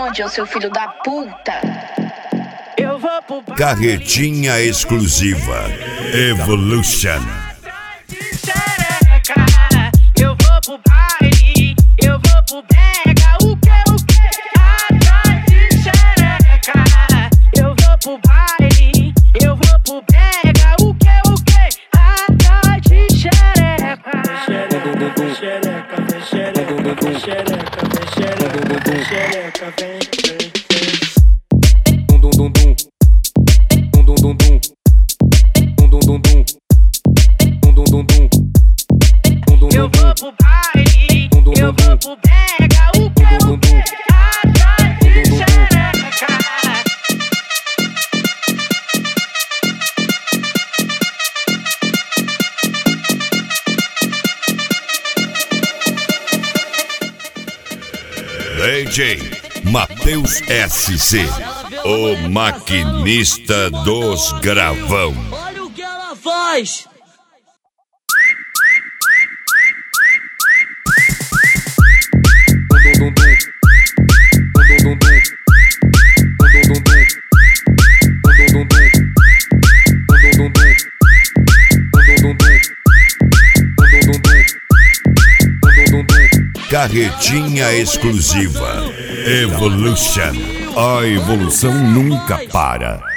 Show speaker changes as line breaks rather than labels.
onde, ô seu filho da puta?
Eu vou pro baile.
Carretinha exclusiva Evolution.
Eu vou pro baile, eu vou pro brega. O que? Atrás de xereca. Eu vou pro baile, eu vou pro brega. O que? Atrás de xereca. Xereca, vem. Eu vou pro baile, eu vou pro brega. O que? Atrás de xereca.
DJ Matheus SC, o maquinista dos gravão.
Olha o que ela faz!
Carretinha exclusiva Evolution. A evolução nunca para.